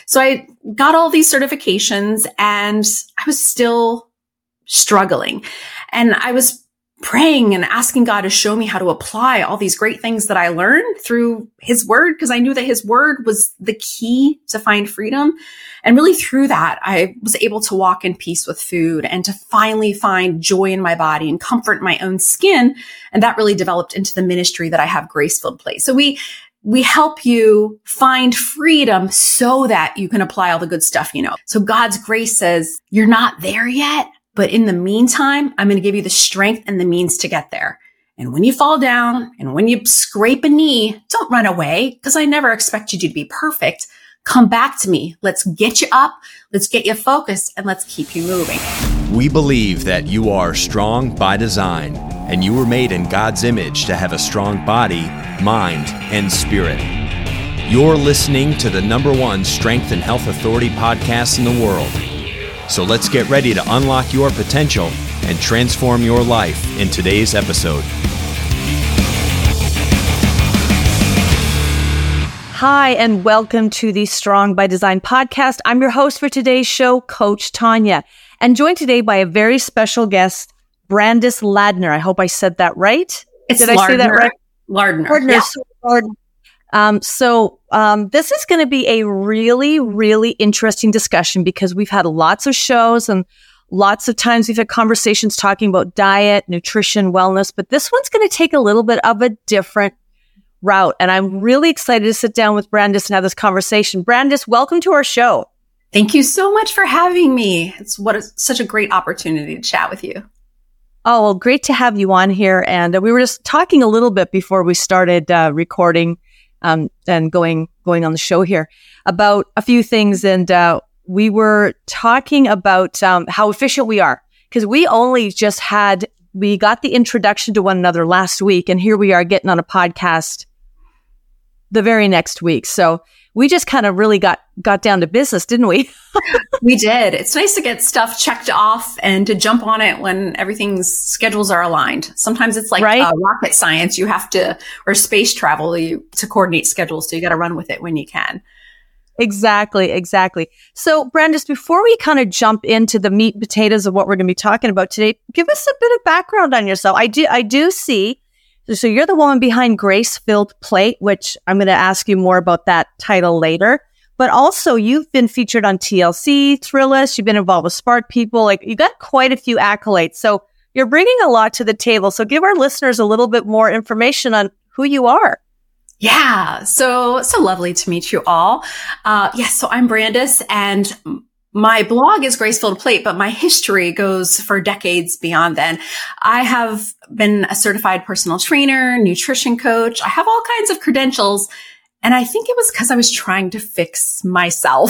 So I got all these certifications and I was still struggling. And I was praying and asking God to show me how to apply all these great things that I learned through his word, because I knew that his word was the key to find freedom. And really through that, I was able to walk in peace with food and to finally find joy in my body and comfort in my own skin. And that really developed into the ministry that I have, Grace-Filled Plate. So we help you find freedom so that you can apply all the good stuff, So God's grace says, you're not there yet, but in the meantime, I'm going to give you the strength and the means to get there. And when you fall down and when you scrape a knee, don't run away, because I never expected you to be perfect. Come back to me. Let's get you up. Let's get you focused, and let's keep you moving. We believe that you are strong by design, and you were made in God's image to have a strong body, mind, and spirit. You're listening to the #1 Strength and Health Authority podcast in the world. So let's get ready to unlock your potential and transform your life in today's episode. Hi, and welcome to the Strong by Design podcast. I'm your host for today's show, Coach Tanya, and joined today by a very special guest, Brandis Ladner. I hope I said that right. Did I say that right? Lardner. Yeah. So this is going to be a really, really interesting discussion, because we've had lots of shows and lots of times we've had conversations talking about diet, nutrition, wellness, but this one's going to take a little bit of a different route. And I'm really excited to sit down with Brandis and have this conversation. Brandis, welcome to our show. Thank you so much for having me. It's such a great opportunity to chat with you. Oh, well, great to have you on here. And we were just talking a little bit before we started recording and going on the show here about a few things. And we were talking about how efficient we are, because we got the introduction to one another last week, and here we are getting on a podcast the very next week. So we just kind of really got down to business, didn't we? We did. It's nice to get stuff checked off and to jump on it when everything's schedules are aligned. Sometimes it's like rocket science. You have to, or space travel, to coordinate schedules. So you got to run with it when you can. Exactly. So Brandis, before we kind of jump into the meat and potatoes of what we're going to be talking about today, give us a bit of background on yourself. I do see. So you're the woman behind Grace-Filled Plate, which I'm going to ask you more about that title later. But also, you've been featured on TLC, Thrillist. You've been involved with Spark People. Like, you got quite a few accolades. So you're bringing a lot to the table. So give our listeners a little bit more information on who you are. Yeah. So lovely to meet you all. So I'm Brandis, and my blog is Grace-Filled Plate, but my history goes for decades beyond then. I have been a certified personal trainer, nutrition coach. I have all kinds of credentials. And I think it was because I was trying to fix myself.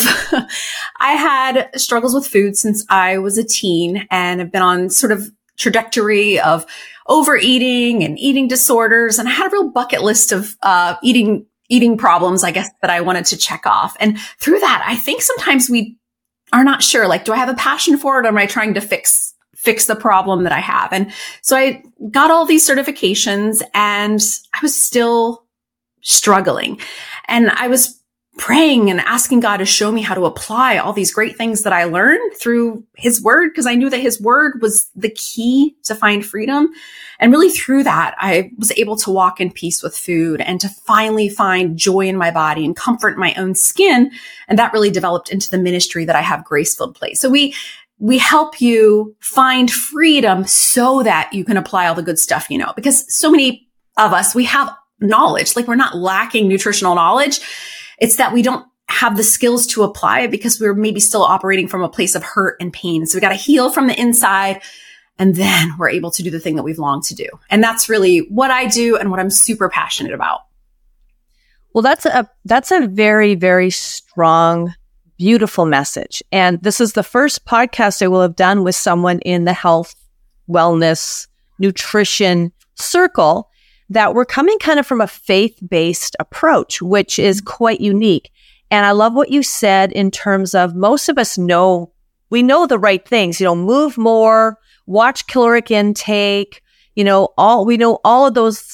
I had struggles with food since I was a teen, and have been on sort of trajectory of overeating and eating disorders. And I had a real bucket list of eating problems, I guess, that I wanted to check off. And through that, I think sometimes we are not sure, like, do I have a passion for it, or am I trying to fix the problem that I have? And so I got all these certifications, and I was still struggling. And I was praying and asking God to show me how to apply all these great things that I learned through his word, because I knew that his word was the key to find freedom. And really through that, I was able to walk in peace with food and to finally find joy in my body and comfort in my own skin. And that really developed into the ministry that I have, Grace-Filled Plate. So we help you find freedom so that you can apply all the good stuff, because so many of us, we have knowledge, like, we're not lacking nutritional knowledge. It's that we don't have the skills to apply it because we're maybe still operating from a place of hurt and pain. So we got to heal from the inside, and then we're able to do the thing that we've longed to do. And that's really what I do and what I'm super passionate about. Well, that's a very, very strong, beautiful message. And this is the first podcast I will have done with someone in the health, wellness, nutrition circle that we're coming kind of from a faith-based approach, which is quite unique. And I love what you said in terms of most of us we know the right things, move more, watch caloric intake, we know all of those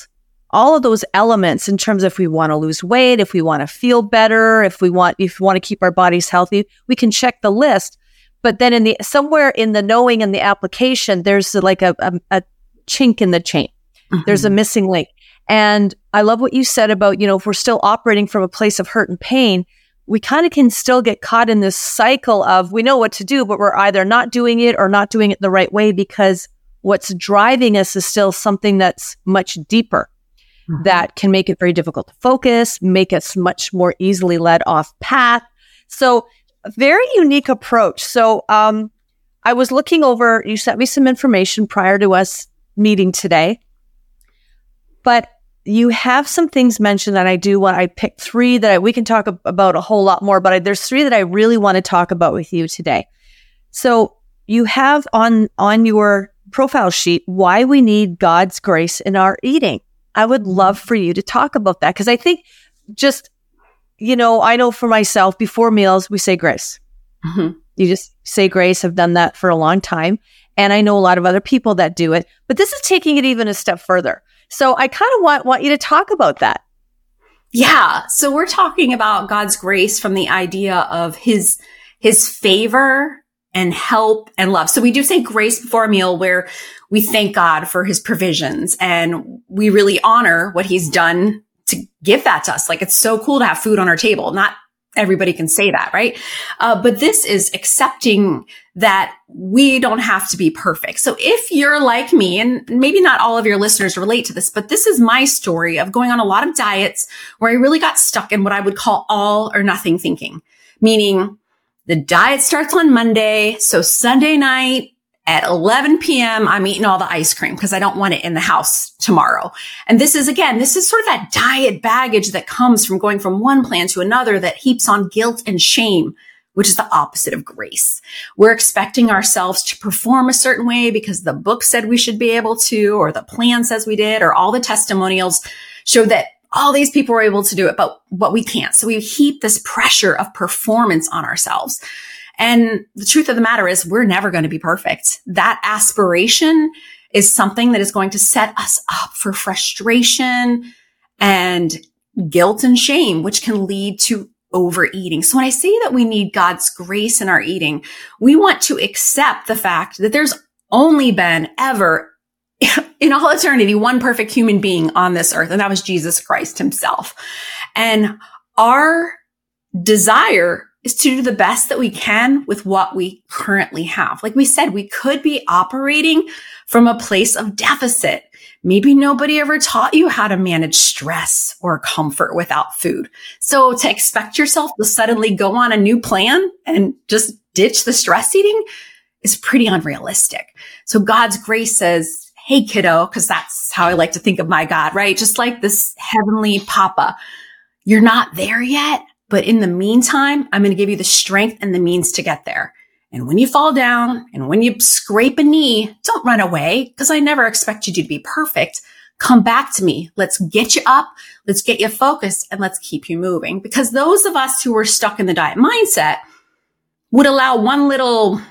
all of those elements in terms of if we want to lose weight, if we want to feel better, if we want to keep our bodies healthy, we can check the list. But then somewhere in the knowing and the application, there's like a chink in the chain. Mm-hmm. There's a missing link. And I love what you said about, if we're still operating from a place of hurt and pain, we kind of can still get caught in this cycle of we know what to do, but we're either not doing it or not doing it the right way because what's driving us is still something that's much deeper. Mm-hmm. That can make it very difficult to focus, make us much more easily led off path. So a very unique approach. So I was looking over, you sent me some information prior to us meeting today, but you have some things mentioned that I picked 3 that we can talk about a whole lot more, but there's 3 that I really want to talk about with you today. So you have on your profile sheet why we need God's grace in our eating. I would love for you to talk about that because I think I know for myself, before meals, we say grace. Mm-hmm. You just say grace. I've done that for a long time. And I know a lot of other people that do it, but this is taking it even a step further. So I kind of want you to talk about that. Yeah. So we're talking about God's grace from the idea of his favor and help and love. So we do say grace before a meal where we thank God for his provisions and we really honor what he's done to give that to us. Like it's so cool to have food on our table. Not everybody can say that, right? But this is accepting that we don't have to be perfect. So if you're like me, and maybe not all of your listeners relate to this, but this is my story of going on a lot of diets where I really got stuck in what I would call all or nothing thinking, meaning the diet starts on Monday. So Sunday night at 11 p.m., I'm eating all the ice cream because I don't want it in the house tomorrow. And this is sort of that diet baggage that comes from going from one plan to another that heaps on guilt and shame, which is the opposite of grace. We're expecting ourselves to perform a certain way because the book said we should be able to, or the plan says we did, or all the testimonials show that all these people were able to do it, but we can't. So we heap this pressure of performance on ourselves. And the truth of the matter is we're never going to be perfect. That aspiration is something that is going to set us up for frustration and guilt and shame, which can lead to overeating. So when I say that we need God's grace in our eating, we want to accept the fact that there's only been ever in all eternity, one perfect human being on this earth, and that was Jesus Christ himself. And our desire is to do the best that we can with what we currently have. Like we said, we could be operating from a place of deficit. Maybe nobody ever taught you how to manage stress or comfort without food. So to expect yourself to suddenly go on a new plan and just ditch the stress eating is pretty unrealistic. So God's grace says, hey, kiddo, because that's how I like to think of my God, right? Just like this heavenly papa, you're not there yet. But in the meantime, I'm going to give you the strength and the means to get there. And when you fall down and when you scrape a knee, don't run away because I never expected you to be perfect. Come back to me. Let's get you up. Let's get you focused and let's keep you moving. Because those of us who were stuck in the diet mindset would allow one little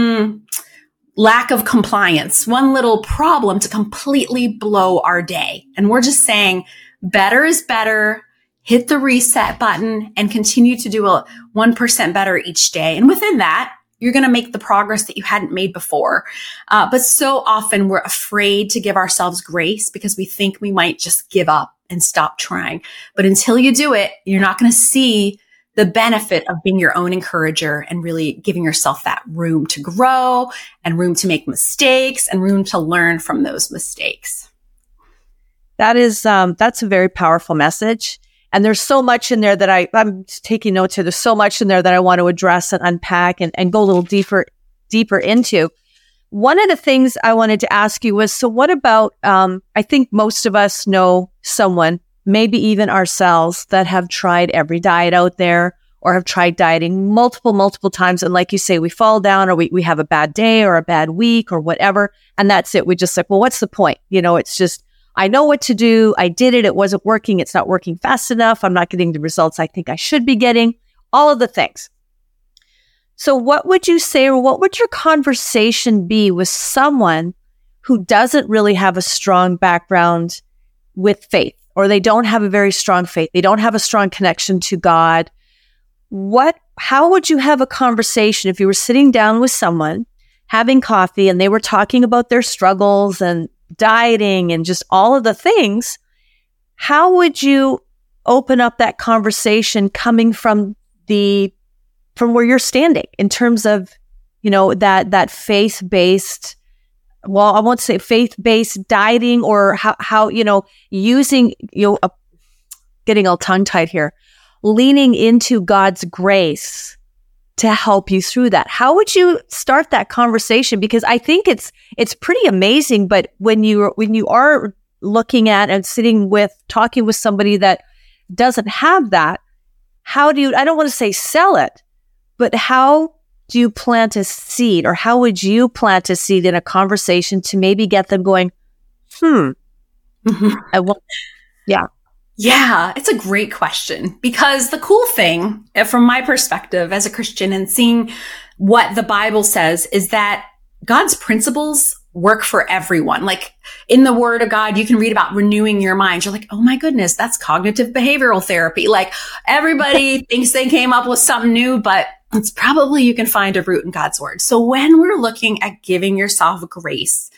lack of compliance, one little problem to completely blow our day. And we're just saying better is better. Hit the reset button and continue to do a 1% better each day. And within that, you're going to make the progress that you hadn't made before. But so often we're afraid to give ourselves grace because we think we might just give up and stop trying. But until you do it, you're not going to see the benefit of being your own encourager and really giving yourself that room to grow and room to make mistakes and room to learn from those mistakes. That's a very powerful message. And there's so much in there that I'm taking notes here. There's so much in there that I want to address and unpack and go a little deeper into. One of the things I wanted to ask you was, so what about, I think most of us know someone, maybe even ourselves, that have tried every diet out there or have tried dieting multiple times. And like you say, we fall down or we have a bad day or a bad week or whatever. And that's it. We just like, well, what's the point? It's just, I know what to do. I did it. It wasn't working. It's not working fast enough. I'm not getting the results I think I should be getting. All of the things. So what would you say, or what would your conversation be with someone who doesn't really have a strong background with faith? or they don't have a very strong faith, they don't have a strong connection to God, how would you have a conversation if you were sitting down with someone, having coffee, and they were talking about their struggles and dieting and just all of the things? How would you open up that conversation coming from where you're standing in terms of, that faith-based, well, I won't say faith-based dieting, or how using, getting all tongue-tied here, leaning into God's grace to help you through that. How would you start that conversation? Because I think it's pretty amazing, but when you are looking at and talking with somebody that doesn't have that, how do you, I don't want to say sell it, but how do you plant a seed, or how would you plant a seed in a conversation to maybe get them going, I want, yeah. Yeah, it's a great question, because the cool thing from my perspective as a Christian and seeing what the Bible says is that God's principles work for everyone. Like in the Word of God, you can read about renewing your mind. You're like, oh my goodness, that's cognitive behavioral therapy. Like everybody thinks they came up with something new, but it's probably you can find a root in God's Word. So when we're looking at giving yourself grace,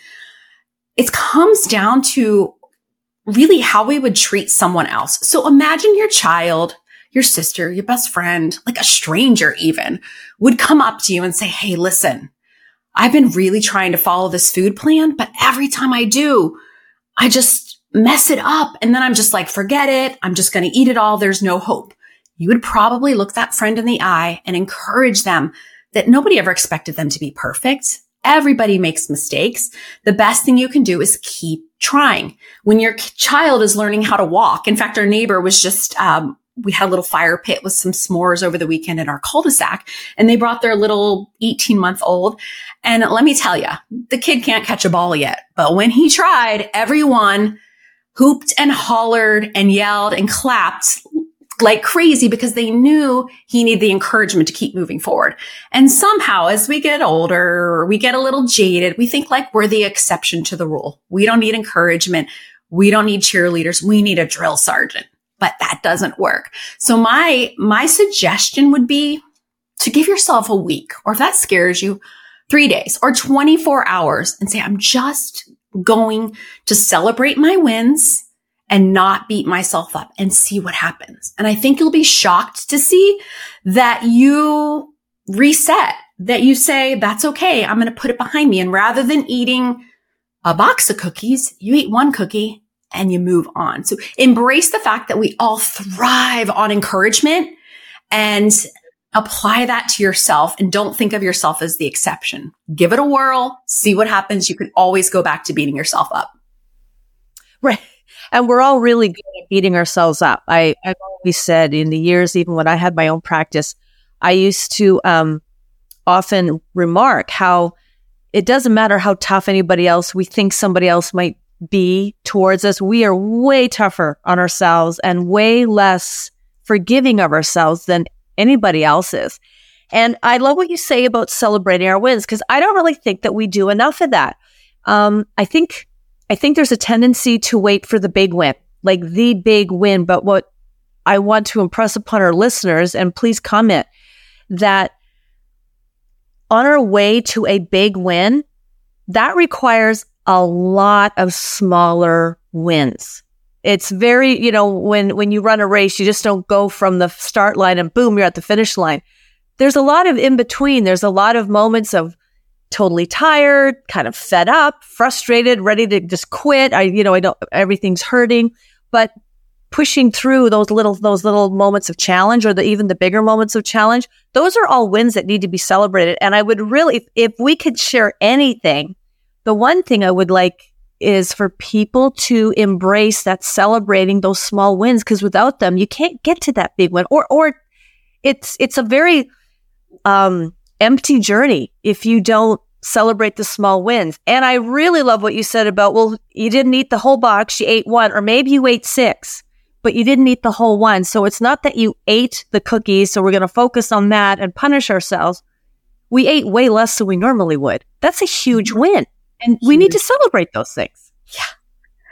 it comes down to really how we would treat someone else. So imagine your child, your sister, your best friend, like a stranger even, would come up to you and say, hey, listen, I've been really trying to follow this food plan, but every time I do, I just mess it up. And then I'm just like, forget it. I'm just going to eat it all. There's no hope. You would probably look that friend in the eye and encourage them that nobody ever expected them to be perfect. Everybody makes mistakes. The best thing you can do is keep trying. When your child is learning how to walk, in fact, our neighbor was just, we had a little fire pit with some s'mores over the weekend in our cul-de-sac, and they brought their little 18-month-old. And let me tell you, the kid can't catch a ball yet. But when he tried, everyone hooped and hollered and yelled and clapped like crazy because they knew he needed the encouragement to keep moving forward. And somehow, as we get older, or we get a little jaded, we think like we're the exception to the rule. We don't need encouragement. We don't need cheerleaders. We need a drill sergeant. But that doesn't work. So my suggestion would be to give yourself a week, or if that scares you, 3 days or 24 hours, and say, I'm just going to celebrate my wins and not beat myself up and see what happens. And I think you'll be shocked to see that you reset, that you say, that's okay. I'm going to put it behind me. And rather than eating a box of cookies, you eat one cookie and you move on. So embrace the fact that we all thrive on encouragement, and apply that to yourself, and don't think of yourself as the exception. Give it a whirl, see what happens. You can always go back to beating yourself up. Right. And we're all really good at beating ourselves up. I've always said in the years, even when I had my own practice, I used to often remark how it doesn't matter how tough anybody else we think somebody else might be towards us. We are way tougher on ourselves and way less forgiving of ourselves than anybody else is. And I love what you say about celebrating our wins, because I don't really think that we do enough of that. I think there's a tendency to wait for the big win, like the big win. But what I want to impress upon our listeners, and please comment, that on our way to a big win, that requires a lot of smaller wins. It's very, when you run a race, you just don't go from the start line and boom, you're at the finish line. There's a lot of in between. There's a lot of moments of totally tired, kind of fed up, frustrated, ready to just quit. Everything's hurting, but pushing through those little moments of challenge, or even the bigger moments of challenge, those are all wins that need to be celebrated. And I would really, if we could share anything, the one thing I would like is for people to embrace that, celebrating those small wins, because without them, you can't get to that big win, or it's a very empty journey if you don't celebrate the small wins. And I really love what you said about, well, you didn't eat the whole box, you ate one, or maybe you ate 6, but you didn't eat the whole one. So it's not that you ate the cookies, so we're going to focus on that and punish ourselves. We ate way less than we normally would. That's a huge win. And we need to celebrate those things.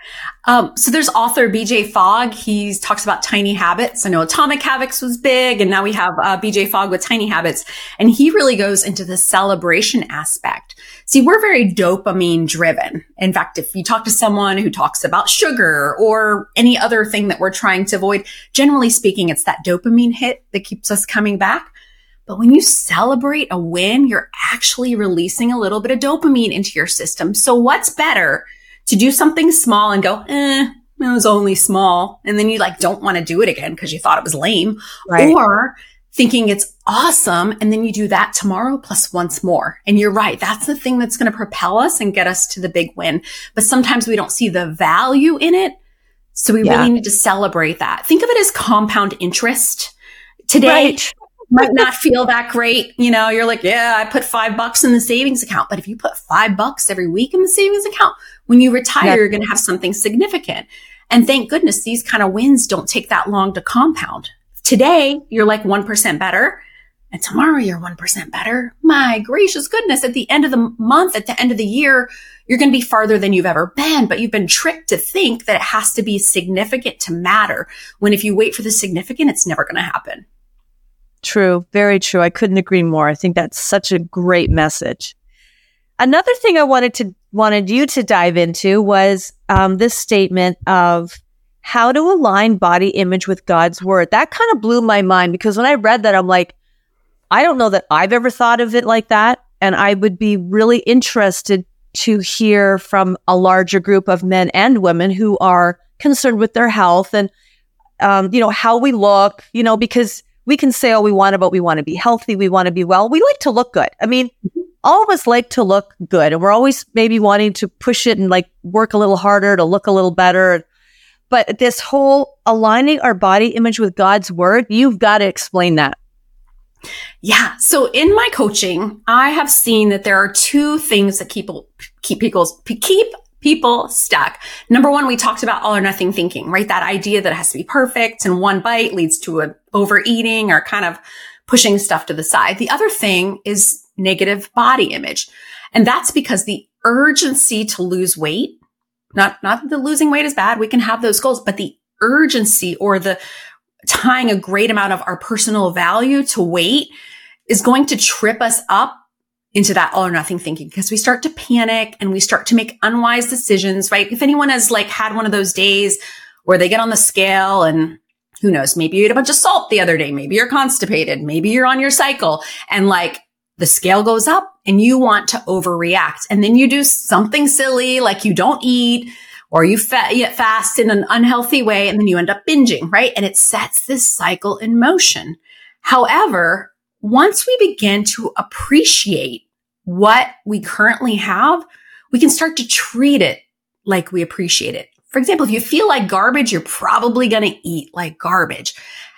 So there's author BJ Fogg. He talks about tiny habits. I know Atomic Habits was big, and now we have BJ Fogg with Tiny Habits. And he really goes into the celebration aspect. See, we're very dopamine driven. In fact, if you talk to someone who talks about sugar or any other thing that we're trying to avoid, generally speaking, it's that dopamine hit that keeps us coming back. But when you celebrate a win, you're actually releasing a little bit of dopamine into your system. So what's better to do something small and go, it was only small. And then you don't want to do it again because you thought it was lame, right? Or thinking it's awesome. And then you do that tomorrow plus once more. And you're right. That's the thing that's going to propel us and get us to the big win. But sometimes we don't see the value in it. So we really need to celebrate that. Think of it as compound interest. Today might not feel that great. You're like, I put $5 in the savings account. But if you put $5 every week in the savings account, when you retire, you're going to have something significant. And thank goodness these kind of wins don't take that long to compound. Today, you're 1% better. And tomorrow you're 1% better. My gracious goodness. At the end of the month, at the end of the year, you're going to be farther than you've ever been. But you've been tricked to think that it has to be significant to matter. When if you wait for the significant, it's never going to happen. True. Very true. I couldn't agree more. I think that's such a great message. Another thing I wanted you to dive into was this statement of how to align body image with God's word. That kind of blew my mind because when I read that, I'm like, I don't know that I've ever thought of it like that. And I would be really interested to hear from a larger group of men and women who are concerned with their health and, how we look, because we can say all we want about we want to be healthy, we want to be well. We like to look good. I mean, all of us like to look good, and we're always maybe wanting to push it and work a little harder to look a little better. But this whole aligning our body image with God's word, you've got to explain that. Yeah. So in my coaching, I have seen that there are two things that keep people stuck. Number one, we talked about all or nothing thinking, right? That idea that it has to be perfect and one bite leads to an overeating or kind of pushing stuff to the side. The other thing is negative body image. And that's because the urgency to lose weight, not that losing weight is bad. We can have those goals, but the urgency or the tying a great amount of our personal value to weight is going to trip us up into that all or nothing thinking because we start to panic and we start to make unwise decisions, right? If anyone has had one of those days where they get on the scale and who knows, maybe you ate a bunch of salt the other day, maybe you're constipated, maybe you're on your cycle and the scale goes up and you want to overreact. And then you do something silly like you don't eat or you fast in an unhealthy way and then you end up binging, right? And it sets this cycle in motion. However, once we begin to appreciate what we currently have, we can start to treat it like we appreciate it. For example, if you feel like garbage, you're probably going to eat like garbage.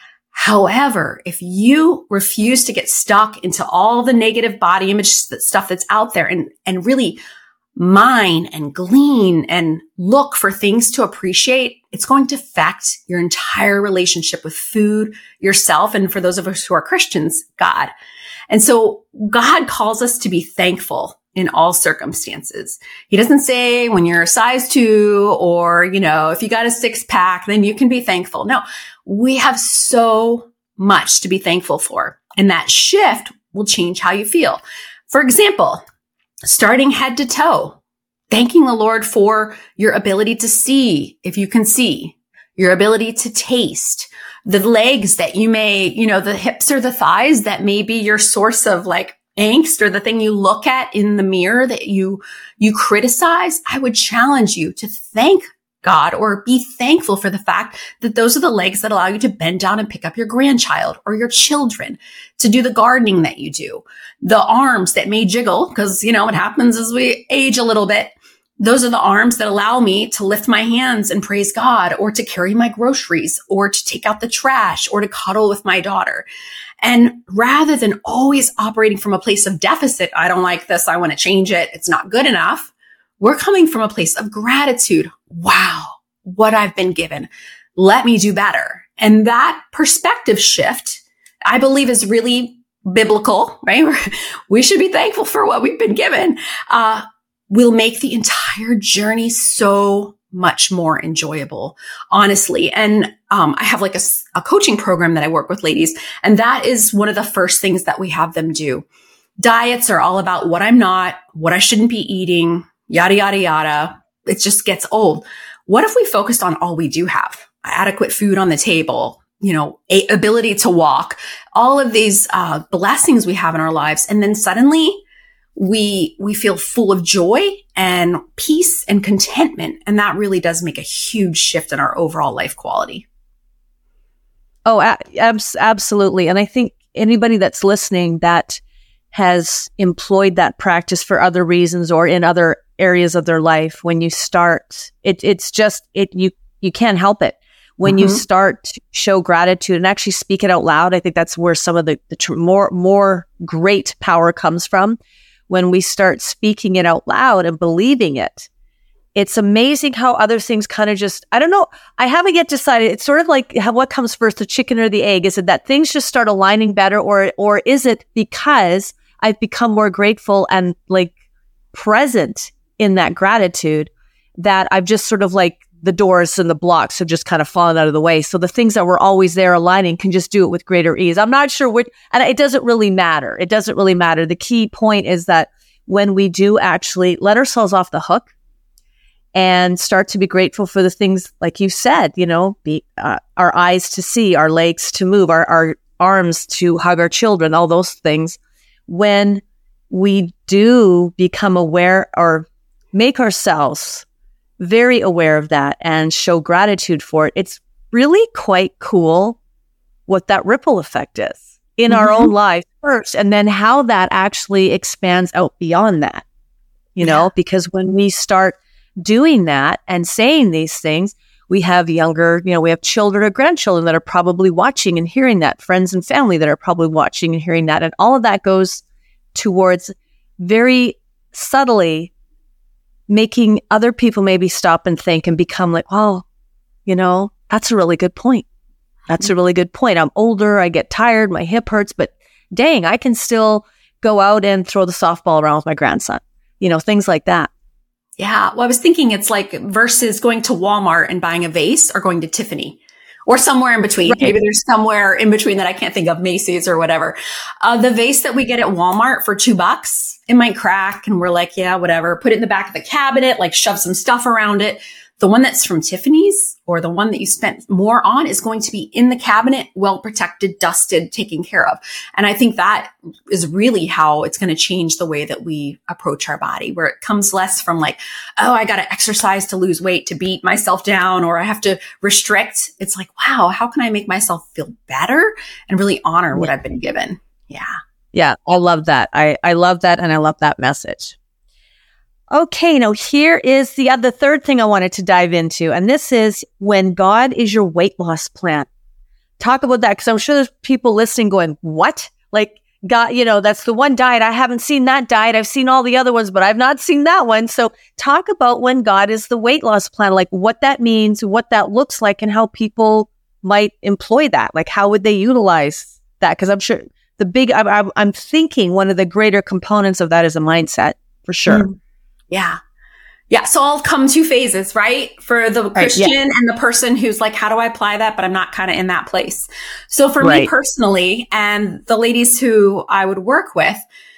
However, if you refuse to get stuck into all the negative body image stuff that's out there and really mine and glean and look for things to appreciate, it's going to affect your entire relationship with food, yourself, and for those of us who are Christians, God. And so God calls us to be thankful in all circumstances. He doesn't say when you're a size 2 or, if you got a 6-pack, then you can be thankful. No, we have so much to be thankful for. And that shift will change how you feel. For example, starting head to toe, thanking the Lord for your ability to see, if you can see, your ability to taste, the legs that you may, the hips or the thighs that may be your source of angst or the thing you look at in the mirror that you criticize. I would challenge you to thank God or be thankful for the fact that those are the legs that allow you to bend down and pick up your grandchild or your children, to do the gardening that you do, the arms that may jiggle because, what happens as we age a little bit. Those are the arms that allow me to lift my hands and praise God or to carry my groceries or to take out the trash or to cuddle with my daughter. And rather than always operating from a place of deficit, I don't like this, I want to change it, it's not good enough, we're coming from a place of gratitude. Wow, what I've been given. Let me do better. And that perspective shift, I believe, is really biblical, right? We should be thankful for what we've been given. Will make the entire journey so much more enjoyable, honestly. And I have like a coaching program that I work with ladies, and that is one of the first things that we have them do. Diets are all about what I'm not, what I shouldn't be eating, yada, yada, yada. It just gets old. What if we focused on all we do have? Adequate food on the table, ability to walk, all of these blessings we have in our lives. And then suddenly we feel full of joy and peace and contentment. And that really does make a huge shift in our overall life quality. Oh, absolutely. And I think anybody that's listening that has employed that practice for other reasons or in other areas of their life, when you start, you can't help it. When you start to show gratitude and actually speak it out loud, I think that's where some of the more great power comes from. When we start speaking it out loud and believing it, it's amazing how other things kind of just, I don't know, I haven't yet decided. It's sort of like what comes first, the chicken or the egg? Is it that things just start aligning better, or is it because I've become more grateful and like present in that gratitude that I've just sort of like the doors and the blocks have just kind of fallen out of the way. So the things that were always there aligning can just do it with greater ease. I'm not sure which, and it doesn't really matter. It doesn't really matter. The key point is that when we do actually let ourselves off the hook and start to be grateful for the things, like you said, our eyes to see, our legs to move, our arms to hug our children, all those things. When we do become aware or make ourselves very aware of that and show gratitude for it, it's really quite cool what that ripple effect is in our own life first, and then how that actually expands out beyond that, because when we start doing that and saying these things, we have we have children or grandchildren that are probably watching and hearing that, friends and family that are probably watching and hearing that. And all of that goes towards very subtly making other people maybe stop and think and become like, oh, that's a really good point. That's a really good point. I'm older. I get tired. My hip hurts, but dang, I can still go out and throw the softball around with my grandson, things like that. Yeah. Well, I was thinking it's like versus going to Walmart and buying a vase or going to Tiffany or somewhere in between. Right. Maybe there's somewhere in between that I can't think of, Macy's or whatever. The vase that we get at Walmart for $2, it might crack and we're like, yeah, whatever. Put it in the back of the cabinet, like shove some stuff around it. The one that's from Tiffany's or the one that you spent more on is going to be in the cabinet, well protected, dusted, taken care of. And I think that is really how it's going to change the way that we approach our body, where it comes less from like, oh, I got to exercise to lose weight, to beat myself down, or I have to restrict. It's like, wow, how can I make myself feel better and really honor what I've been given? Yeah. Yeah. I love that. I love that. And I love that message. Okay, now here is the third thing I wanted to dive into, and this is when God is your weight loss plan. Talk about that, because I'm sure there's people listening going, what? Like, God, that's the one diet. I haven't seen that diet. I've seen all the other ones, but I've not seen that one. So talk about when God is the weight loss plan, like what that means, what that looks like, and how people might employ that. Like, how would they utilize that? Because I'm sure I'm thinking one of the greater components of that is a mindset, for sure. Mm. Yeah. Yeah. So I'll come two phases, right? For the Christian and the person who's like, how do I apply that? But I'm not kind of in that place. So for me personally, and the ladies who I would work with,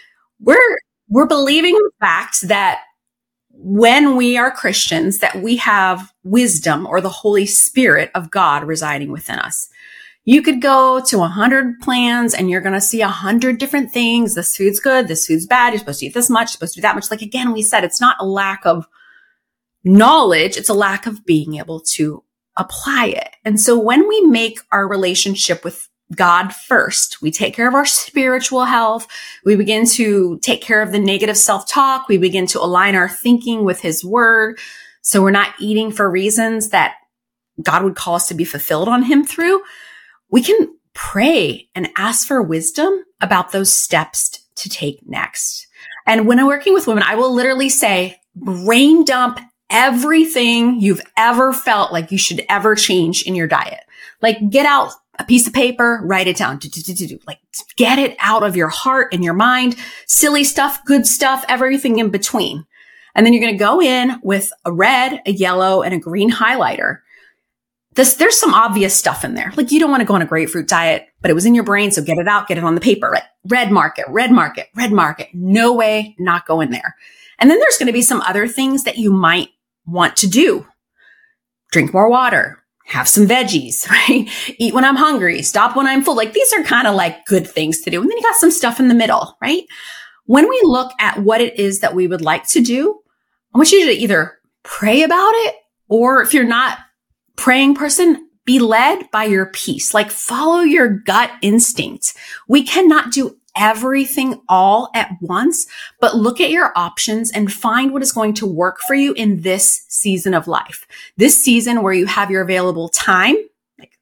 we're believing the fact that when we are Christians, that we have wisdom or the Holy Spirit of God residing within us. You could go to 100 plans and you're going to see 100 different things. This food's good. This food's bad. You're supposed to eat this much, you're supposed to do that much. Like, again, we said, it's not a lack of knowledge. It's a lack of being able to apply it. And so when we make our relationship with God first, we take care of our spiritual health. We begin to take care of the negative self-talk. We begin to align our thinking with His word. So we're not eating for reasons that God would call us to be fulfilled on Him through. We can pray and ask for wisdom about those steps to take next. And when I'm working with women, I will literally say, brain dump everything you've ever felt like you should ever change in your diet. Like, get out a piece of paper, write it down. Like, get it out of your heart and your mind. Silly stuff, good stuff, everything in between. And then you're going to go in with a red, a yellow, and a green highlighter. There's some obvious stuff in there. Like you don't want to go on a grapefruit diet, but it was in your brain. So get it out, get it on the paper, right? Red market, red market, red market. No way, not going there. And then there's going to be some other things that you might want to do. Drink more water, have some veggies, right? Eat when I'm hungry, stop when I'm full. Like these are kind of like good things to do. And then you got some stuff in the middle, right? When we look at what it is that we would like to do, I want you to either pray about it, or if you're not praying person, be led by your peace. Like follow your gut instinct. We cannot do everything all at once, but look at your options and find what is going to work for you in this season of life. This season where you have your available time, like,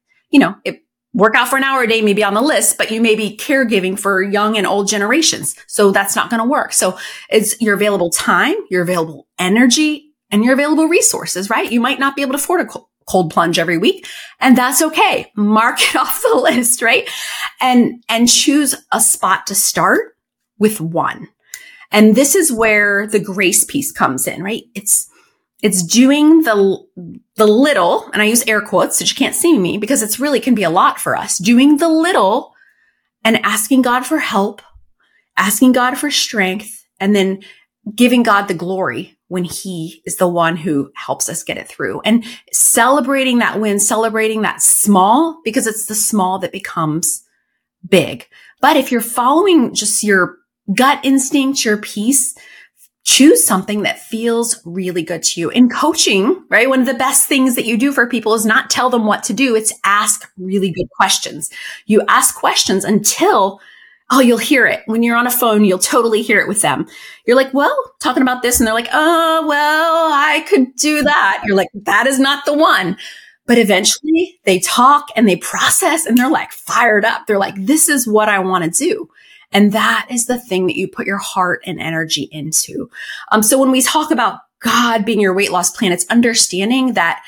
work out for an hour a day may be on the list, but you may be caregiving for young and old generations. So that's not going to work. So it's your available time, your available energy, and your available resources, right? You might not be able to afford a cold plunge every week, and that's okay. Mark it off the list, right? And choose a spot to start with one. And this is where the grace piece comes in, right? It's doing the little, and I use air quotes so you can't see me because it's really can be a lot for us, doing the little and asking God for help, asking God for strength, and then giving God the glory when he is the one who helps us get it through, and celebrating that win, celebrating that small, because it's the small that becomes big. But if you're following just your gut instinct, your peace, choose something that feels really good to you. In coaching, right? One of the best things that you do for people is not tell them what to do. It's ask really good questions. You ask questions until you'll hear it. When you're on a phone, you'll totally hear it with them. You're like, well, talking about this. And they're like, oh, well, I could do that. You're like, that is not the one. But eventually they talk and they process and they're like fired up. They're like, this is what I want to do. And that is the thing that you put your heart and energy into. So when we talk about God being your weight loss plan, it's understanding that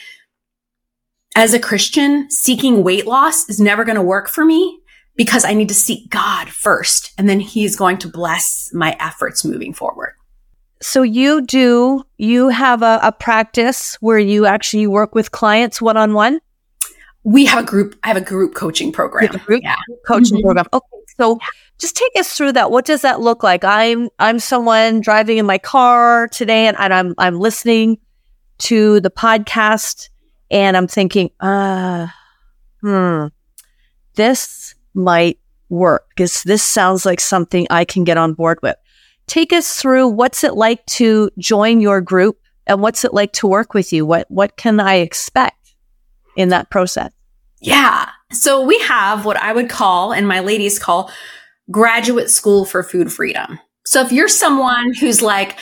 as a Christian, seeking weight loss is never going to work for me, because I need to seek God first, and then he's going to bless my efforts moving forward. So you have a practice where you actually work with clients one-on-one? I have a group coaching program. Coaching program. Okay. So just take us through that. What does that look like? I'm someone driving in my car today and I'm listening to the podcast and I'm thinking, this might work because this sounds like something I can get on board with. Take us through what's it like to join your group and what's it like to work with you? What can I expect in that process? Yeah. So we have what I would call, and my ladies call, graduate school for food freedom. So if you're someone who's like,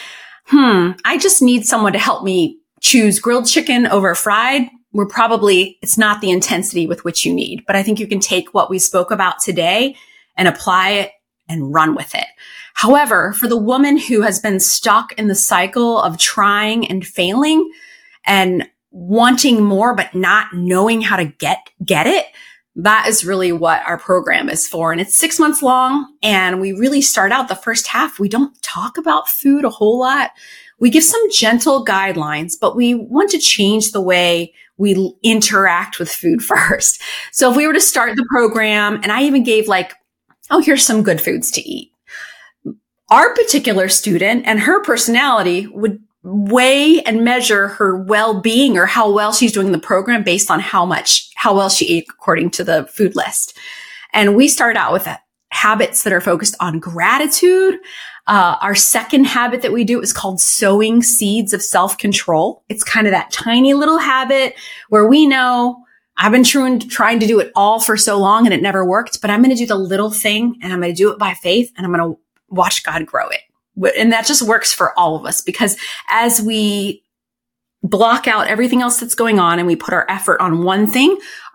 I just need someone to help me choose grilled chicken over fried, it's not the intensity with which you need, but I think you can take what we spoke about today and apply it and run with it. However, for the woman who has been stuck in the cycle of trying and failing and wanting more, but not knowing how to get it, that is really what our program is for. And it's 6 months long. And we really start out the first half. We don't talk about food a whole lot. We give some gentle guidelines, but we want to change the way we interact with food first. So if we were to start the program, and I even gave here's some good foods to eat. Our particular student and her personality would weigh and measure her well-being or how well she's doing the program based on how well she ate according to the food list. And we start out with habits that are focused on gratitude. Our second habit that we do is called sowing seeds of self-control. It's kind of that tiny little habit where we know I've been trying to do it all for so long and it never worked, but I'm going to do the little thing and I'm going to do it by faith and I'm going to watch God grow it. And that just works for all of us, because as we block out everything else that's going on and we put our effort on one thing,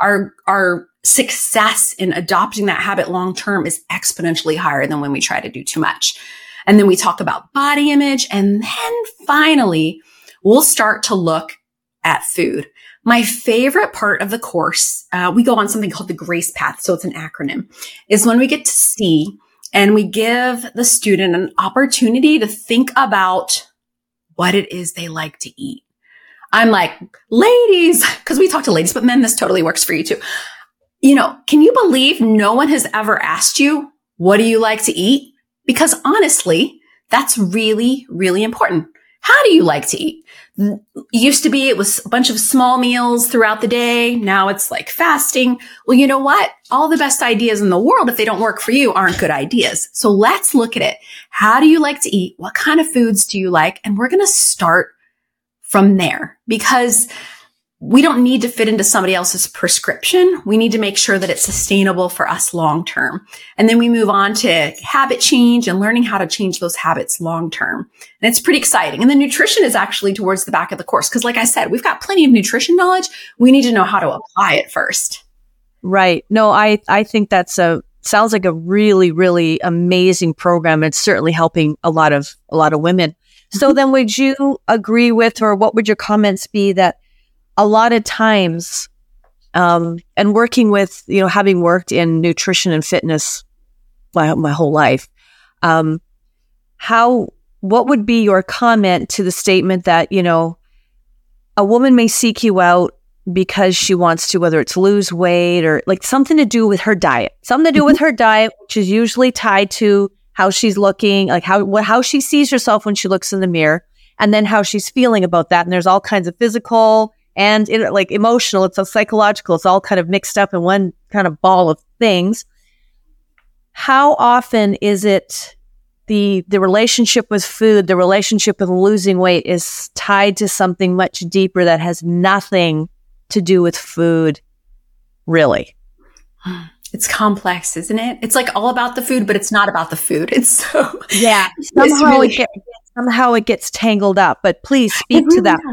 our success in adopting that habit long-term is exponentially higher than when we try to do too much. And then we talk about body image. And then finally, we'll start to look at food. My favorite part of the course, we go on something called the GRACE path. So it's an acronym, is when we get to see and we give the student an opportunity to think about what it is they like to eat. I'm like, ladies, because we talk to ladies, but men, this totally works for you too. Can you believe no one has ever asked you, what do you like to eat? Because honestly, that's really, really important. How do you like to eat? Used to be, it was a bunch of small meals throughout the day. Now it's like fasting. Well, you know what? All the best ideas in the world, if they don't work for you, aren't good ideas. So let's look at it. How do you like to eat? What kind of foods do you like? And we're going to start from there, because we don't need to fit into somebody else's prescription. We need to make sure that it's sustainable for us long term. And then we move on to habit change and learning how to change those habits long term. And it's pretty exciting. And the nutrition is actually towards the back of the course. Because like I said, we've got plenty of nutrition knowledge. We need to know how to apply it first. Right. No, I think sounds like a really, really amazing program. It's certainly helping a lot of women. So then would you agree with, or what would your comments be, that a lot of times, and working with, having worked in nutrition and fitness my whole life, what would be your comment to the statement that, a woman may seek you out because she wants to, whether it's lose weight or like something to do with her diet, which is usually tied to how she's looking, like how she sees herself when she looks in the mirror, and then how she's feeling about that. And there's all kinds of physical and like emotional, it's a psychological, it's all kind of mixed up in one kind of ball of things. How often is it the relationship with food, the relationship with losing weight is tied to something much deeper that has nothing to do with food, really? It's complex, isn't it? It's like all about the food, but it's not about the food. It's so, yeah. Somehow it gets tangled up, but please speak to that.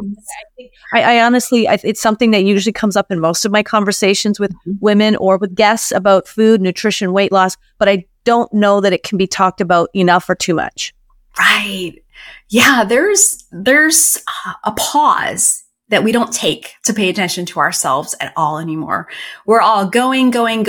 I honestly, it's something that usually comes up in most of my conversations with women or with guests about food, nutrition, weight loss, but I don't know that it can be talked about enough or too much. Right. Yeah. There's a pause that we don't take to pay attention to ourselves at all anymore. We're all going,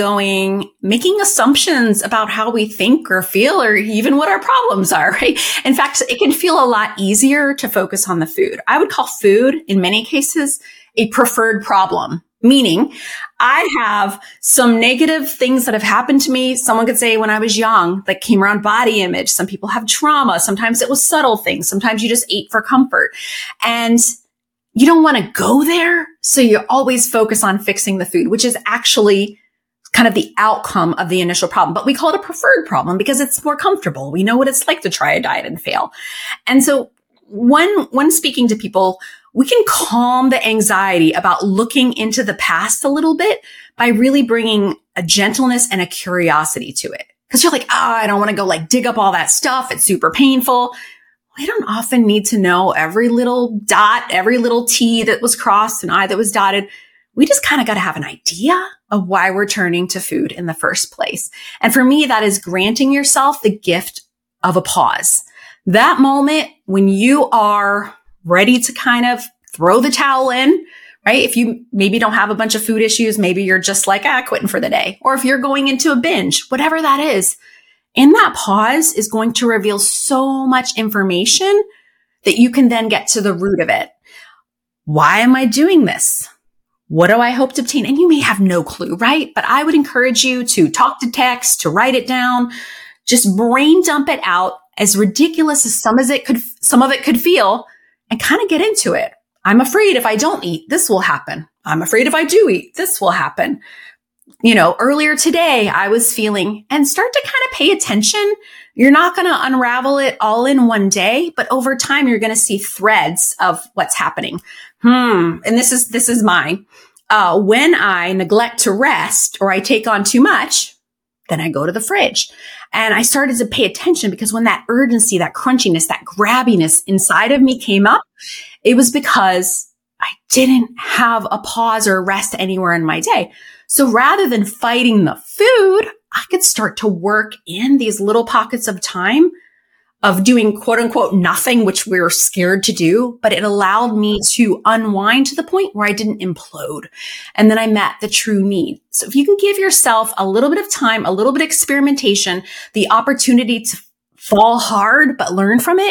making assumptions about how we think or feel or even what our problems are, right? In fact, it can feel a lot easier to focus on the food. I would call food, in many cases, a preferred problem, meaning I have some negative things that have happened to me. Someone could say when I was young, that came around body image. Some people have trauma. Sometimes it was subtle things. Sometimes you just ate for comfort. And you don't want to go there. So you always focus on fixing the food, which is actually kind of the outcome of the initial problem. But we call it a preferred problem because it's more comfortable. We know what it's like to try a diet and fail. And so when speaking to people, we can calm the anxiety about looking into the past a little bit by really bringing a gentleness and a curiosity to it. Because you're like, I don't want to go like dig up all that stuff. It's super painful. We don't often need to know every little dot, every little T that was crossed and I that was dotted. We just kind of got to have an idea of why we're turning to food in the first place. And for me, that is granting yourself the gift of a pause. That moment when you are ready to kind of throw the towel in, right? If you maybe don't have a bunch of food issues, maybe you're just like, quitting for the day. Or if you're going into a binge, whatever that is. And that pause is going to reveal so much information that you can then get to the root of it. Why am I doing this? What do I hope to obtain? And you may have no clue, right? But I would encourage you to talk to text, to write it down, just brain dump it out, as ridiculous as some of it could feel, and kind of get into it. I'm afraid if I don't eat, this will happen. I'm afraid if I do eat, this will happen. Earlier today, I was feeling, and start to kind of pay attention. You're not going to unravel it all in one day, but over time, you're going to see threads of what's happening. And this is mine. When I neglect to rest or I take on too much, then I go to the fridge. And I started to pay attention because when that urgency, that crunchiness, that grabbiness inside of me came up, it was because I didn't have a pause or rest anywhere in my day. So rather than fighting the food, I could start to work in these little pockets of time of doing quote unquote nothing, which we're scared to do, but it allowed me to unwind to the point where I didn't implode. And then I met the true need. So if you can give yourself a little bit of time, a little bit of experimentation, the opportunity to fall hard, but learn from it,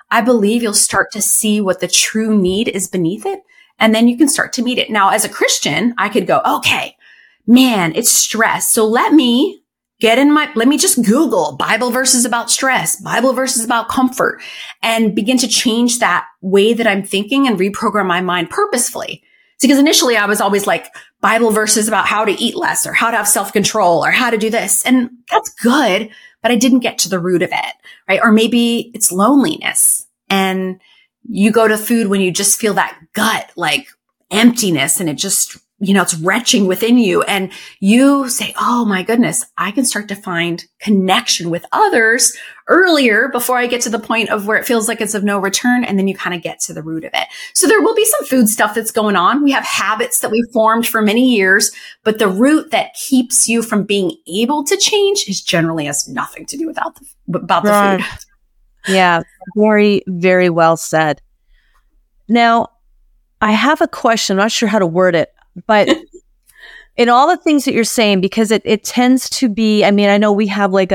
I believe you'll start to see what the true need is beneath it. And then you can start to meet it. Now, as a Christian, I could go, okay, man, it's stress. So let me just Google Bible verses about stress, Bible verses about comfort, and begin to change that way that I'm thinking and reprogram my mind purposefully. Because initially I was always like Bible verses about how to eat less or how to have self-control or how to do this. And that's good, but I didn't get to the root of it, right? Or maybe it's loneliness and you go to food when you just feel that gut, like emptiness, and it just, it's retching within you. And you say, oh my goodness, I can start to find connection with others earlier before I get to the point of where it feels like it's of no return. And then you kind of get to the root of it. So there will be some food stuff that's going on. We have habits that we formed for many years, but the root that keeps you from being able to change is generally has nothing to do about the food. Yeah. Very, very well said. Now, I have a question. I'm not sure how to word it. But in all the things that you're saying, because it tends to be, I mean, I know we have like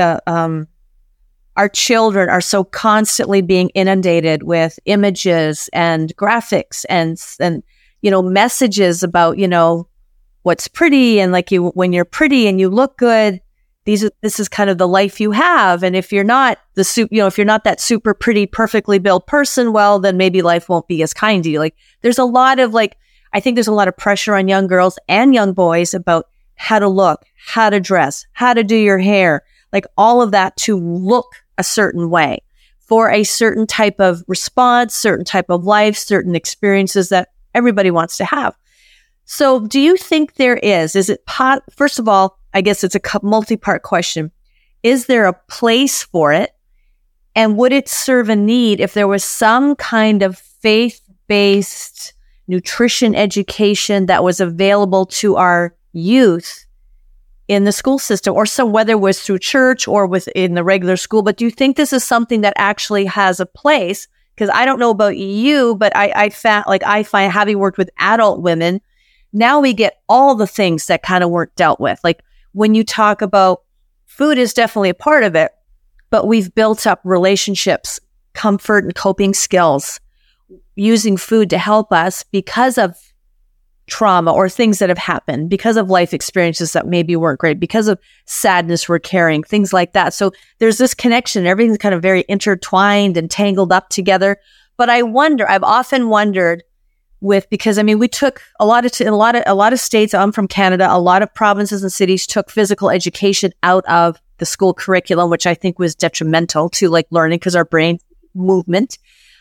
our children are so constantly being inundated with images and graphics and messages about, what's pretty and like when you're pretty and you look good, this is kind of the life you have. And if you're not if you're not that super pretty, perfectly built person, well, then maybe life won't be as kind to you. Like there's a lot of I think there's a lot of pressure on young girls and young boys about how to look, how to dress, how to do your hair, like all of that to look a certain way for a certain type of response, certain type of life, certain experiences that everybody wants to have. So do you think is it first of all, I guess it's a multi-part question. Is there a place for it? And would it serve a need if there was some kind of faith-based nutrition education that was available to our youth in the school system, or whether it was through church or within the regular school? But do you think this is something that actually has a place? Because I don't know about you, but I find having worked with adult women, now we get all the things that kind of weren't dealt with. Like when you talk about food is definitely a part of it, but we've built up relationships, comfort and coping skills, using food to help us because of trauma or things that have happened, because of life experiences that maybe weren't great, because of sadness we're carrying, things like that. So there's this connection. Everything's kind of very intertwined and tangled up together. But I've often wondered because I mean, we took a lot of states, I'm from Canada, a lot of provinces and cities took physical education out of the school curriculum, which I think was detrimental to learning, because our brain movement,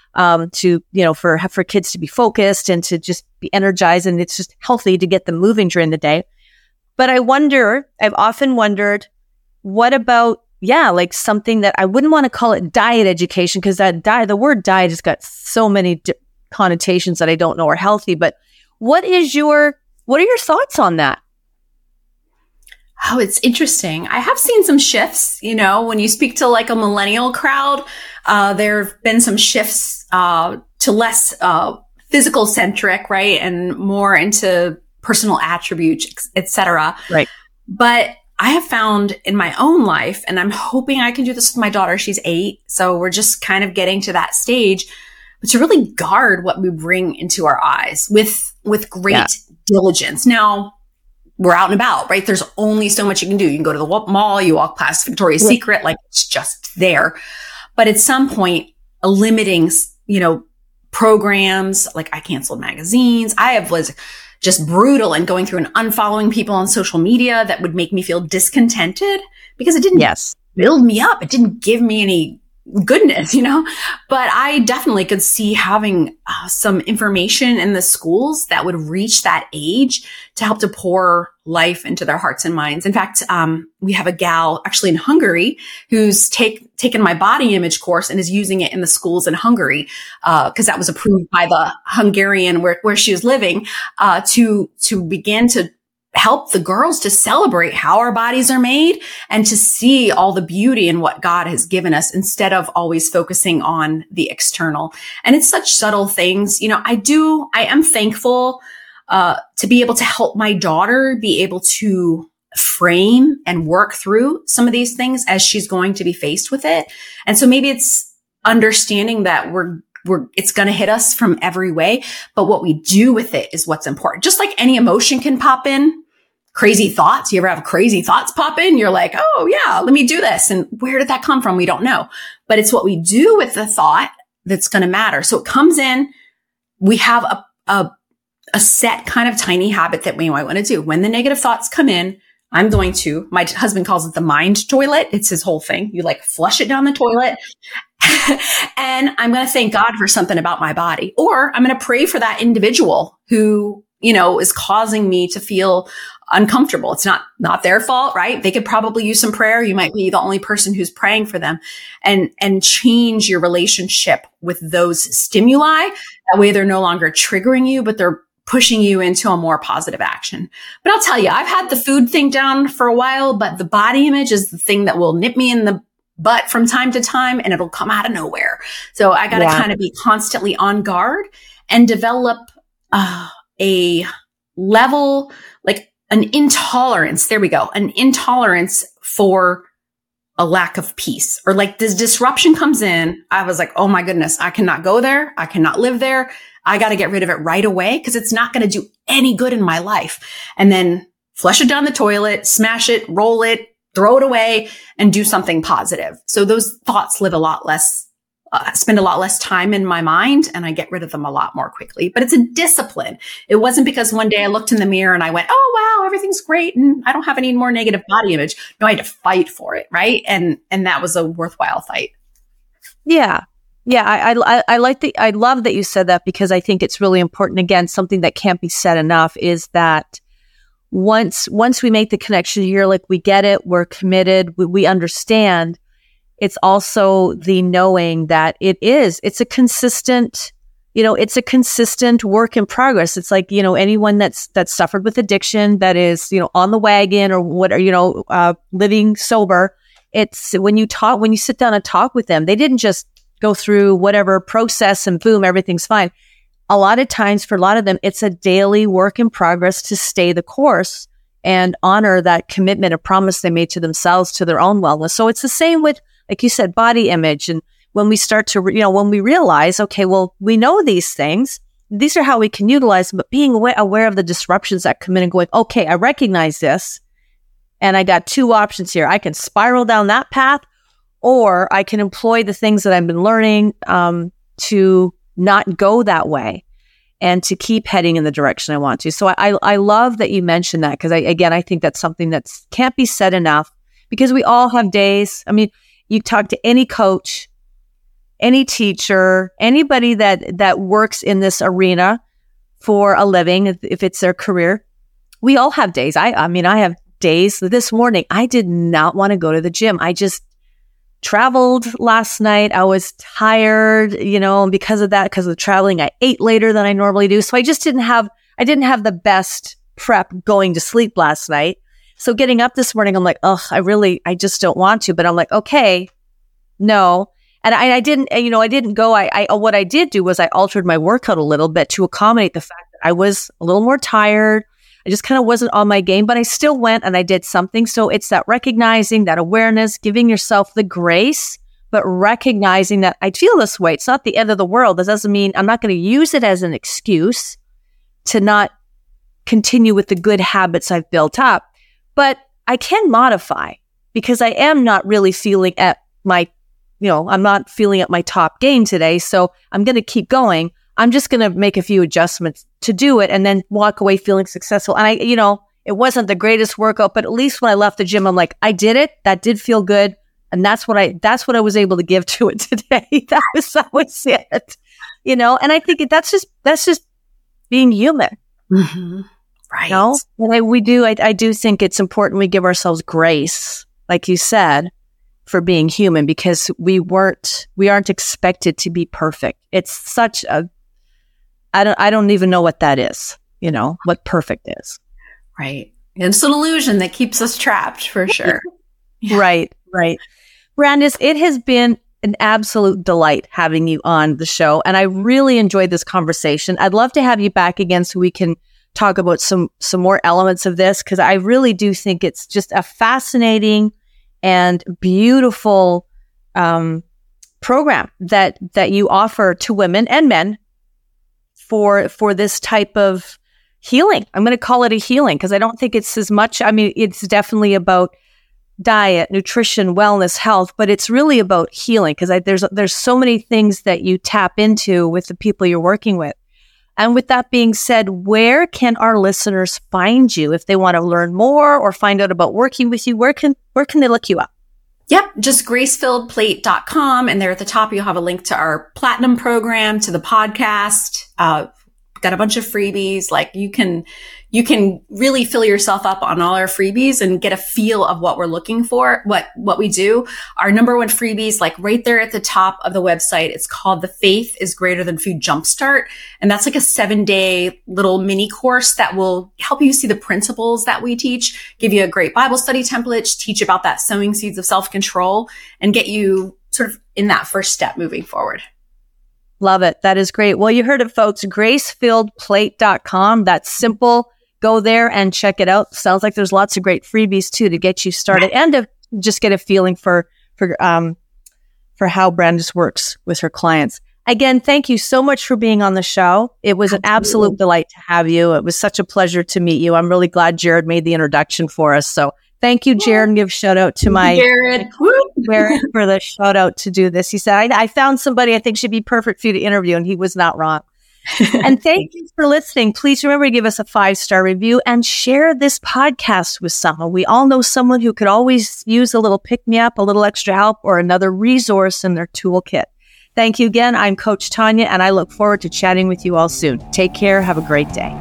for kids to be focused and to just be energized, and it's just healthy to get them moving during the day. But I've often wondered, what about, something that I wouldn't want to call it diet education, because the word diet has got so many connotations that I don't know are healthy. But what are your thoughts on that? Oh, it's interesting. I have seen some shifts, when you speak to a millennial crowd, there have been some shifts to less physical centric, right? And more into personal attributes, et cetera. Right. But I have found in my own life, and I'm hoping I can do this with my daughter. She's 8. So we're just kind of getting to that stage, but to really guard what we bring into our eyes with great diligence. Now, we're out and about, right? There's only so much you can do. You can go to the mall, you walk past Victoria's Secret, it's just there. But at some point, limiting, programs, I canceled magazines. I was just brutal and going through and unfollowing people on social media that would make me feel discontented because it didn't build me up. It didn't give me any goodness, but I definitely could see having some information in the schools that would reach that age to help to pour life into their hearts and minds. In fact, we have a gal actually in Hungary who's taken my body image course and is using it in the schools in Hungary, because that was approved by the Hungarian where she was living, to begin to help the girls to celebrate how our bodies are made and to see all the beauty in what God has given us instead of always focusing on the external. And it's such subtle things. I am thankful to be able to help my daughter be able to frame and work through some of these things as she's going to be faced with it. And so maybe it's understanding that it's going to hit us from every way, but what we do with it is what's important. Just like any emotion can pop in, crazy thoughts. You ever have crazy thoughts pop in? You're like, oh yeah, let me do this. And where did that come from? We don't know, but it's what we do with the thought that's going to matter. So it comes in, we have a set kind of tiny habit that we might want to do. When the negative thoughts come in, my husband calls it the mind toilet. It's his whole thing. You like flush it down the toilet. And I'm going to thank God for something about my body, or I'm going to pray for that individual who, is causing me to feel uncomfortable. It's not their fault, right? They could probably use some prayer. You might be the only person who's praying for them, and change your relationship with those stimuli. That way they're no longer triggering you, but they're pushing you into a more positive action. But I'll tell you, I've had the food thing down for a while, but the body image is the thing that will nip me in the butt from time to time, and it'll come out of nowhere. So I got to kind of be constantly on guard and develop a level, like an intolerance. There we go. An intolerance for a lack of peace, or like this disruption comes in. I was like, oh my goodness, I cannot go there. I cannot live there. I got to get rid of it right away because it's not going to do any good in my life. And then flush it down the toilet, smash it, roll it, throw it away, and do something positive. So those thoughts live a lot less, spend a lot less time in my mind, and I get rid of them a lot more quickly. But it's a discipline. It wasn't because one day I looked in the mirror and I went, oh, wow, everything's great, and I don't have any more negative body image. No, I had to fight for it, right? And that was a worthwhile fight. Yeah. Yeah. I love that you said that, because I think it's really important. Again, something that can't be said enough is that once we make the connection here, like we get it, we're committed, we understand. It's also the knowing that it's a consistent, it's a consistent work in progress. It's like, anyone that's suffered with addiction, that is, on the wagon, or what, living sober. It's when you sit down and talk with them, they didn't just go through whatever process and boom, everything's fine. A lot of times for a lot of them, it's a daily work in progress to stay the course and honor that commitment, a promise they made to themselves, to their own wellness. So it's the same with, like you said, body image. And when we start to, when we realize, okay, well, we know these things, these are how we can utilize them, but being aware of the disruptions that come in and going, okay, I recognize this, and I got two options here. I can spiral down that path, or I can employ the things that I've been learning to not go that way and to keep heading in the direction I want to. So I love that you mentioned that, because I think that's something that can't be said enough, because we all have days. I mean, you talk to any coach, any teacher, anybody that works in this arena for a living, if it's their career, we all have days. I have days. This morning, I did not want to go to the gym. I just traveled last night. I was tired, and because of the traveling, I ate later than I normally do. So I didn't have the best prep going to sleep last night. So getting up this morning, I'm like, I just don't want to, but I'm like, okay, no. And I didn't go. What I did do was I altered my workout a little bit to accommodate the fact that I was a little more tired. I just kind of wasn't on my game, but I still went and I did something. So it's that recognizing, that awareness, giving yourself the grace, but recognizing that I feel this way. It's not the end of the world. That doesn't mean I'm not going to use it as an excuse to not continue with the good habits I've built up, but I can modify, because I am not really feeling at my, I'm not feeling at my top game today. So I'm going to keep going. I'm just going to make a few adjustments to do it and then walk away feeling successful. And it wasn't the greatest workout, but at least when I left the gym, I'm like, I did it. That did feel good. And that's what I was able to give to it today. That was it, and I think that's just being human. Mm-hmm. Right. And I do think it's important we give ourselves grace, like you said, for being human, because we aren't expected to be perfect. It's such a, I don't even know what that is, what perfect is. Right. It's an illusion that keeps us trapped, for sure. Yeah. Right. Brandis, it has been an absolute delight having you on the show, and I really enjoyed this conversation. I'd love to have you back again so we can talk about some more elements of this, because I really do think it's just a fascinating and beautiful program that you offer to women and men for this type of healing. I'm going to call it a healing because I don't think it's as much. I mean, it's definitely about diet, nutrition, wellness, health, but it's really about healing because there's so many things that you tap into with the people you're working with. And with that being said, where can our listeners find you if they want to learn more or find out about working with you? Where can they look you up? Yep, just gracefilledplate.com. And there at the top, you'll have a link to our platinum program, to the podcast. Got a bunch of freebies. Like you can really fill yourself up on all our freebies and get a feel of what we're looking for, what we do. Our number one freebies, like right there at the top of the website, it's called the Faith is Greater Than Food Jumpstart. And that's like a 7-day little mini course that will help you see the principles that we teach, give you a great Bible study template, teach about that sowing seeds of self-control, and get you sort of in that first step moving forward. Love it. That is great. Well, you heard it, folks. gracefilledplate.com. That's simple. Go there and check it out. Sounds like there's lots of great freebies too to get you started and to just get a feeling for how Brandis works with her clients. Again, thank you so much for being on the show. It was an absolute delight to have you. It was such a pleasure to meet you. I'm really glad Jared made the introduction for us. So thank you, Jared, and give a shout out to my Jared for the shout out to do this. He said, I found somebody I think should be perfect for you to interview, and he was not wrong. And thank you for listening. Please remember to give us a 5-star review and share this podcast with someone. We all know someone who could always use a little pick-me-up, a little extra help, or another resource in their toolkit. Thank you again. I'm Coach Tanya, and I look forward to chatting with you all soon. Take care. Have a great day.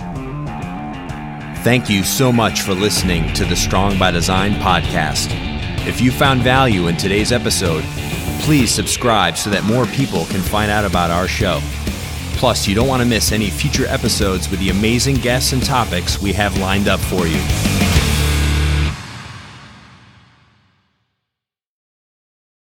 Thank you so much for listening to the Strong by Design podcast. If you found value in today's episode, please subscribe so that more people can find out about our show. Plus, you don't want to miss any future episodes with the amazing guests and topics we have lined up for you.